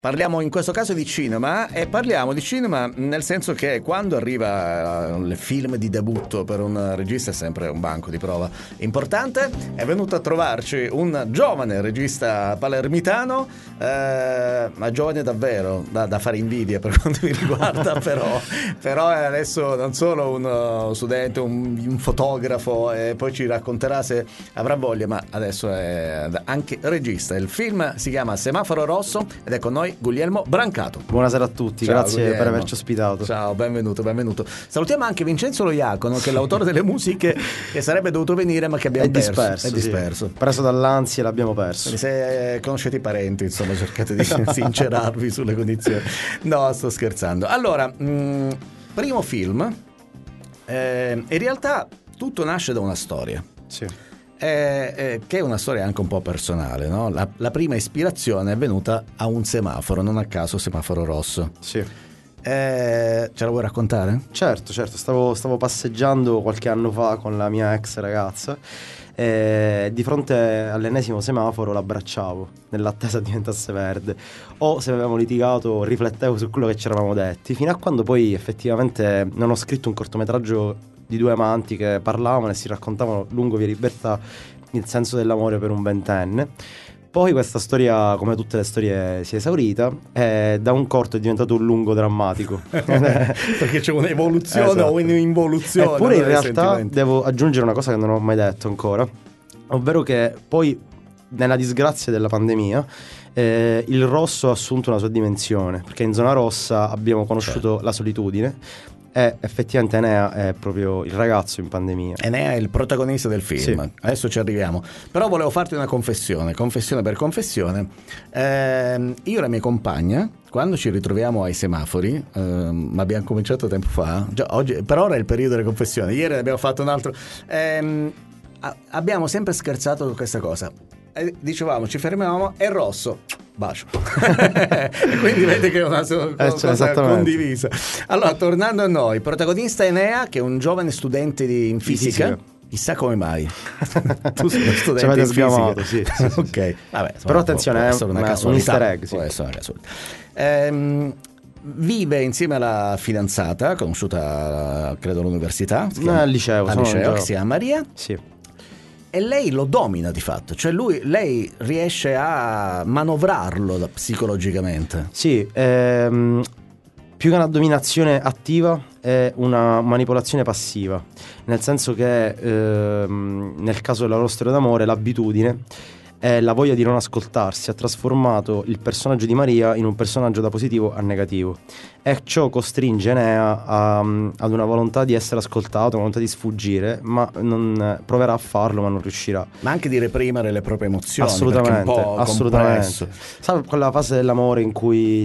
Parliamo in questo caso di cinema e parliamo di cinema nel senso che quando arriva il film di debutto per un regista è sempre un banco di prova importante. È venuto a trovarci un giovane regista palermitano, ma giovane davvero, da fare invidia per quanto mi riguarda, però è adesso non solo uno studente, un fotografo, e poi ci racconterà se avrà voglia, ma adesso è anche regista. Il film si chiama Semaforo Rosso ed è con noi Guglielmo Brancato. Buonasera a tutti, Ciao, grazie Guglielmo, per averci ospitato. Ciao, benvenuto. Salutiamo anche Vincenzo Lo Iacono, che è l'autore delle musiche, che sarebbe dovuto venire ma che abbiamo perso. È disperso. Sì. Preso dall'ansia l'abbiamo perso. Quindi se conoscete i parenti, insomma, cercate di sincerarvi sulle condizioni. No, sto scherzando. Allora, primo film, in realtà tutto nasce da una storia. Sì. Che è una storia anche un po' personale, no? La prima ispirazione è venuta a un semaforo, non a caso Semaforo Rosso. Sì. Ce la vuoi raccontare? Certo, stavo passeggiando qualche anno fa con la mia ex ragazza e di fronte all'ennesimo semaforo l'abbracciavo nell'attesa diventasse verde, o se avevamo litigato riflettevo su quello che ci eravamo detti, fino a quando poi effettivamente non ho scritto un cortometraggio di due amanti che parlavano e si raccontavano lungo via libertà il senso dell'amore per un ventenne. Poi questa storia, come tutte le storie, si è esaurita e da un corto è diventato un lungo drammatico. Perché c'è un'evoluzione, esatto, o un'involuzione. Eppure in realtà devo aggiungere una cosa che non ho mai detto ancora, ovvero che poi nella disgrazia della pandemia il rosso ha assunto una sua dimensione, perché in zona rossa abbiamo conosciuto la solitudine. E effettivamente Enea è proprio il ragazzo in pandemia. Enea è il protagonista del film, sì. Adesso ci arriviamo. Però volevo farti una confessione per confessione. Io e la mia compagna, quando ci ritroviamo ai semafori, ma abbiamo cominciato tempo fa, già oggi, per ora è il periodo delle confessioni, ieri ne abbiamo fatto un altro, abbiamo sempre scherzato con questa cosa. Dicevamo, ci fermiamo, è rosso, bacio. E quindi vedi che è una cosa condivisa. Allora, tornando a noi, protagonista Enea, che è un giovane studente in fisica. Chissà come mai. Tu sei uno studente in fisica. Sì. Ok, vabbè, però attenzione, è un easter egg, sì. Può essere una casualità. Vive insieme alla fidanzata, conosciuta credo all'università, al liceo, che si chiama Maria. Sì. E lei lo domina di fatto, cioè lei riesce a manovrarlo psicologicamente. Sì, più che una dominazione attiva è una manipolazione passiva, nel senso che nel caso della loro storia d'amore l'abitudine e la voglia di non ascoltarsi ha trasformato il personaggio di Maria in un personaggio da positivo a negativo, e ciò costringe Enea ad una volontà di essere ascoltato, una volontà di sfuggire, ma non proverà a farlo, ma non riuscirà. Ma anche di reprimere le proprie emozioni. Assolutamente. Sai quella fase dell'amore in cui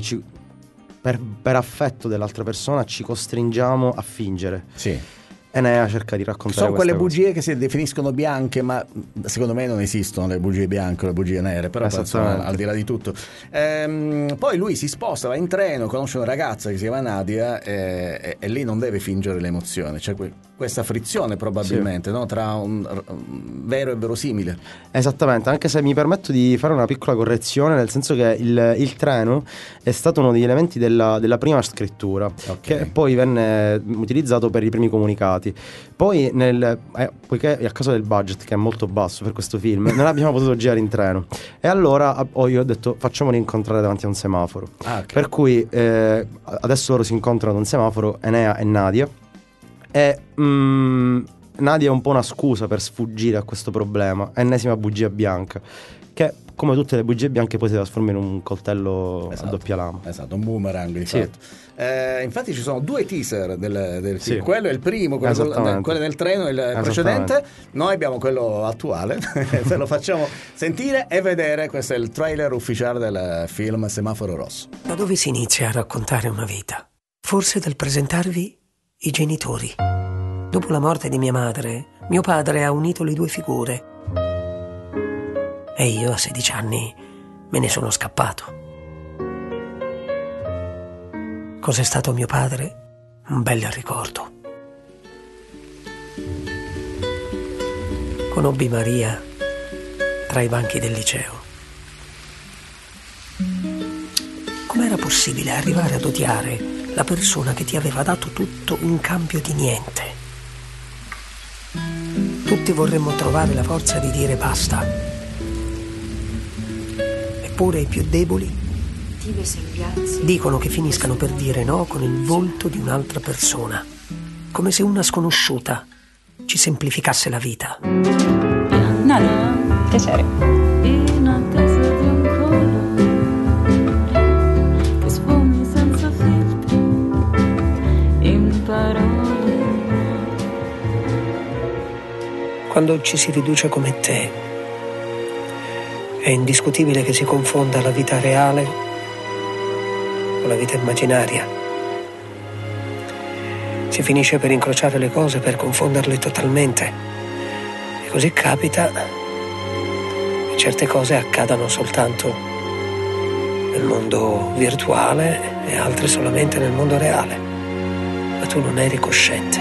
per affetto dell'altra persona ci costringiamo a fingere? Sì. Enea cerca di raccontare. Sono quelle bugie che si definiscono bianche, ma secondo me non esistono le bugie bianche o le bugie nere, però insomma, al di là di tutto. Poi lui si sposta, va in treno, conosce una ragazza che si chiama Nadia e lì non deve fingere le emozioni, c'è questa frizione probabilmente, sì, no? Tra un vero e verosimile. Esattamente, anche se mi permetto di fare una piccola correzione, nel senso che il treno è stato uno degli elementi della prima scrittura, okay, che poi venne utilizzato per i primi comunicati. Poi poiché a causa del budget, che è molto basso per questo film, non abbiamo potuto girare in treno, e allora io ho detto facciamoli incontrare davanti a un semaforo. Okay. Per cui adesso loro si incontrano ad un semaforo, Enea e Nadia, e Nadia è un po' una scusa per sfuggire a questo problema, ennesima bugia bianca, che come tutte le bugie bianche poi si trasforma in un coltello, esatto, a doppia lama. Esatto, un boomerang di fatto. Infatti ci sono due teaser del film, quello è il primo, quello nel treno è il precedente, noi abbiamo quello attuale, se lo facciamo sentire e vedere. Questo è il trailer ufficiale del film Semaforo Rosso. Da dove si inizia a raccontare una vita? Forse dal presentarvi i genitori. Dopo la morte di mia madre, mio padre ha unito le due figure e io a 16 anni me ne sono scappato. Cos'è stato mio padre? Un bel ricordo. Conobbi Maria tra i banchi del liceo. com'era possibile arrivare ad odiare la persona che ti aveva dato tutto in cambio di niente? Tutti vorremmo trovare la forza di dire basta. Eppure i più deboli dicono che finiscano per dire no con il volto di un'altra persona, come se una sconosciuta ci semplificasse la vita. Nani, piacere. In attesa di un colore che sfumi senza filtri in parole. Quando ci si riduce come te, è indiscutibile che si confonda la vita reale con la vita immaginaria. Si finisce per incrociare le cose, per confonderle totalmente. E così capita che certe cose accadano soltanto nel mondo virtuale e altre solamente nel mondo reale. Ma tu non eri cosciente.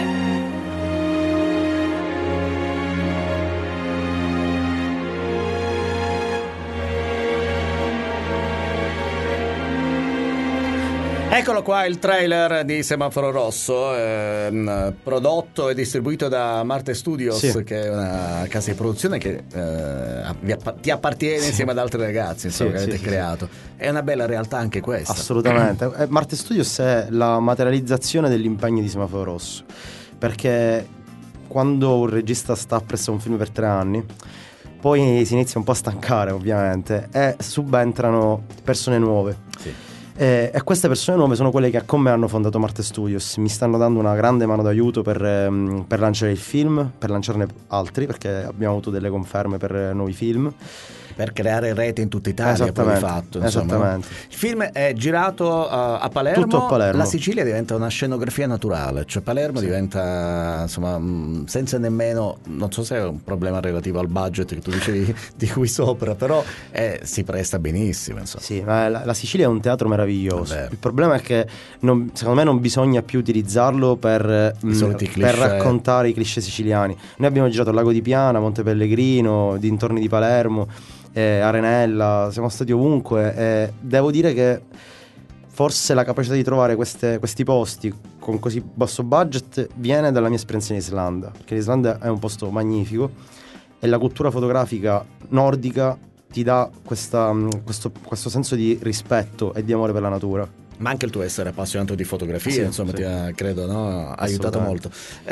Eccolo qua il trailer di Semaforo Rosso, prodotto e distribuito da Marte Studios, sì, che è una casa di produzione che ti appartiene, sì, insieme ad altri ragazzi, insomma, sì, che avete creato. Sì. È una bella realtà anche questa. Assolutamente. Marte Studios è la materializzazione dell'impegno di Semaforo Rosso, perché quando un regista sta presso un film per 3 anni, poi si inizia un po' a stancare, ovviamente, e subentrano persone nuove. Sì. E queste persone nuove sono quelle che con me hanno fondato Marte Studios. Mi stanno dando una grande mano d'aiuto per lanciare il film, per lanciarne altri, perché abbiamo avuto delle conferme per nuovi film, per creare rete in tutta Italia. Poi di fatto, insomma. Esattamente. Il film è girato a Palermo. Tutto a Palermo. La Sicilia diventa una scenografia naturale, cioè Palermo, sì, diventa, insomma, senza nemmeno, non so se è un problema relativo al budget che tu dicevi di qui sopra, però si presta benissimo, insomma. Sì, ma la Sicilia è un teatro meraviglioso. Vabbè. Il problema è che secondo me non bisogna più utilizzarlo per raccontare i cliché siciliani. Noi abbiamo girato al Lago di Piana, Monte Pellegrino, dintorni di Palermo, Arenella, siamo stati ovunque, devo dire che forse la capacità di trovare questi posti con così basso budget viene dalla mia esperienza in Islanda, perché l'Islanda è un posto magnifico e la cultura fotografica nordica ti dà questo senso di rispetto e di amore per la natura. Ma anche il tuo essere appassionato di fotografia, sì, insomma, sì, ti ha, credo, no? Aiutato molto.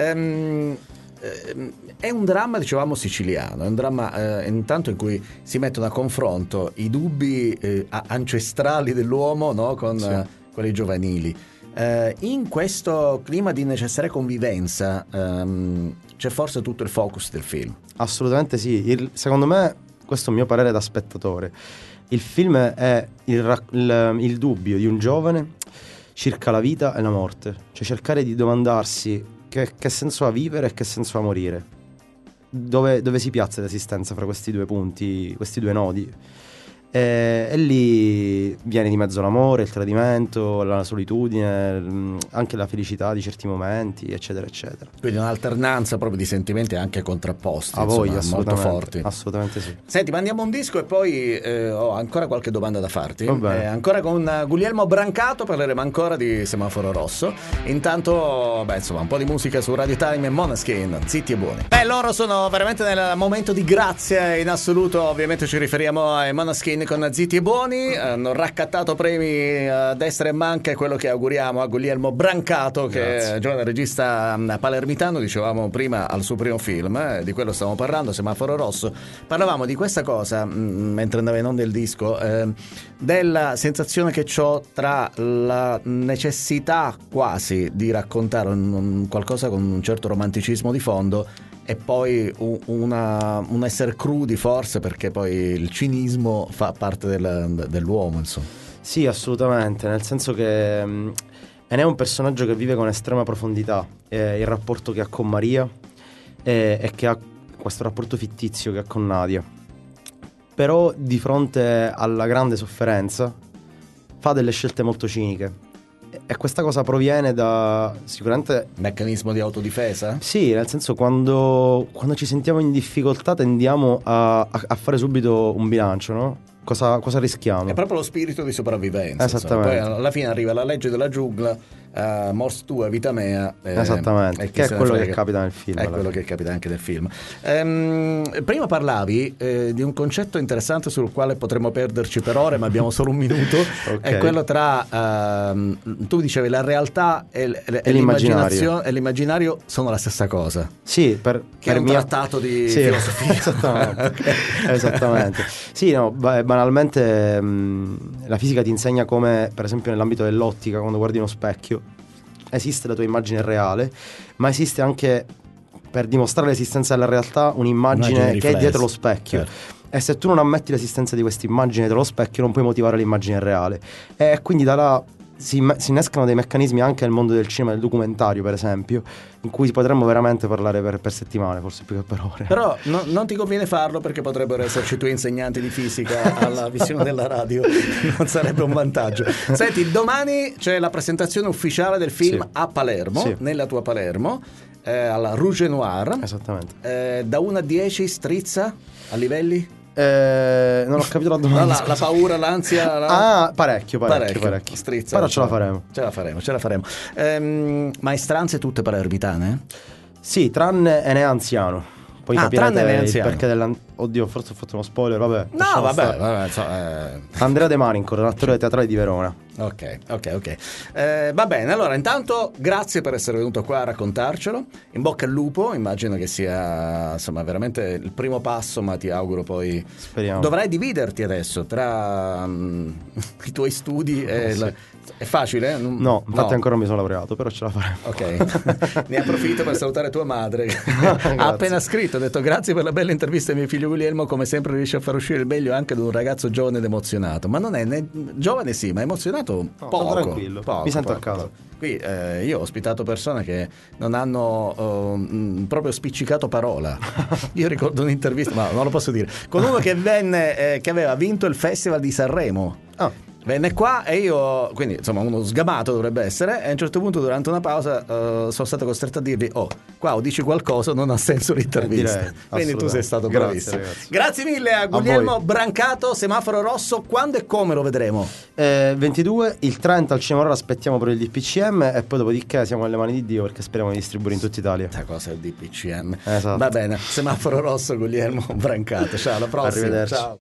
È un dramma, dicevamo, siciliano, è un dramma intanto in cui si mettono a confronto i dubbi ancestrali dell'uomo, no? Con quelli giovanili. In questo clima di necessaria convivenza c'è forse tutto il focus del film. Assolutamente sì, secondo me, questo è un mio parere da spettatore, il film è il dubbio di un giovane circa la vita e la morte, cioè cercare di domandarsi che senso ha vivere e che senso ha morire, dove si piazza l'esistenza fra questi due punti, questi due nodi, e lì viene di mezzo l'amore, il tradimento, la solitudine, anche la felicità di certi momenti, eccetera eccetera. Quindi un'alternanza proprio di sentimenti anche contrapposti, a voi, molto forti. Assolutamente sì. Senti, mandiamo un disco e poi ho ancora qualche domanda da farti. Ancora con Guglielmo Brancato parleremo ancora di Semaforo Rosso. Intanto, insomma, un po' di musica su Radio Time e Måneskin, zitti e buoni. Loro sono veramente nel momento di grazia in assoluto. Ovviamente ci riferiamo ai Måneskin con Zitti e Buoni. Hanno raccattato premi a destra e manca, e quello che auguriamo a Guglielmo Brancato, che è giovane regista palermitano, dicevamo prima, al suo primo film, di quello stiamo parlando, Semaforo Rosso. Parlavamo di questa cosa mentre andava in onda il disco, della sensazione che ho tra la necessità quasi di raccontare qualcosa con un certo romanticismo di fondo e poi un essere crudi, forse, perché poi il cinismo fa parte dell'uomo, insomma. Sì, assolutamente, nel senso che è un personaggio che vive con estrema profondità il rapporto che ha con Maria e che ha questo rapporto fittizio che ha con Nadia, però di fronte alla grande sofferenza fa delle scelte molto ciniche. E questa cosa proviene da sicuramente meccanismo di autodifesa? Sì, nel senso quando ci sentiamo in difficoltà tendiamo a fare subito un bilancio, no? cosa rischiamo? È proprio lo spirito di sopravvivenza. Esattamente. Poi alla fine arriva la legge della giungla, mors tua, vita mea. Esattamente, che è quello che capita nel film. È quello che capita anche nel film. Prima parlavi di un concetto interessante sul quale potremmo perderci per ore, ma abbiamo solo un minuto. Okay. È quello tra, tu dicevi, la realtà e l'immaginazione e l'immaginario sono la stessa cosa. Sì, che è un trattato di filosofia. Esattamente. Okay. Esattamente. Sì, no, banalmente la fisica ti insegna come, per esempio nell'ambito dell'ottica, quando guardi uno specchio, esiste la tua immagine reale, ma esiste anche, per dimostrare l'esistenza della realtà, un'immagine che è dietro lo specchio. Certo. E se tu non ammetti l'esistenza di questa immagine dietro lo specchio, non puoi motivare l'immagine reale. E quindi da là si innescano dei meccanismi anche nel mondo del cinema, del documentario per esempio, in cui potremmo veramente parlare per settimane, forse più che per ore. Però non ti conviene farlo, perché potrebbero esserci tuoi insegnanti di fisica alla visione della radio, non sarebbe un vantaggio. Senti, domani c'è la presentazione ufficiale del film, sì, a Palermo, sì, nella tua Palermo, alla Rouge et Noir. Esattamente. Da 1 a 10 strizza a livelli? Non ho capito la domanda. La paura, l'ansia. Parecchio. Strizza. Però ce la faremo. Ma estranze tutte palermitane? Sì, tranne Enea anziano. Poi capirete il perché oddio, forse ho fatto uno spoiler, vabbè. No, vabbè. Andrea De Marinco, l'attore teatrale di Verona. Ok. Va bene, allora intanto grazie per essere venuto qua a raccontarcelo. In bocca al lupo, immagino che sia insomma veramente il primo passo, ma ti auguro poi. Speriamo. Dovrai dividerti adesso tra i tuoi studi e sì. È facile? No, infatti ancora non mi sono laureato, però ce la faremo. Ok. Ne approfitto per salutare tua madre che ha appena scritto, ha detto: grazie per la bella intervista a mio figlio Guglielmo, come sempre riesce a far uscire il meglio anche da un ragazzo giovane ed emozionato. Ma non è giovane, sì, ma emozionato poco. Tranquillo, mi sento a casa. Qui io ho ospitato persone che non hanno proprio spiccicato parola. Io ricordo un'intervista, ma non lo posso dire, con uno che che aveva vinto il Festival di Sanremo. Venne qua e io, quindi insomma uno sgamato dovrebbe essere, e a un certo punto durante una pausa sono stato costretto a dirgli: qua o dici qualcosa, non ha senso l'intervista. Quindi tu sei stato bravissimo. Grazie mille a Guglielmo Brancato. Semaforo Rosso, quando e come lo vedremo? 22, il 30 al cinema, ora aspettiamo per il DPCM e poi dopodiché siamo nelle mani di Dio, perché speriamo di distribuire in tutta Italia. La cosa è il DPCM. Esatto. Va bene, Semaforo Rosso, Guglielmo Brancato. Ciao, alla prossima. Arrivederci. Ciao.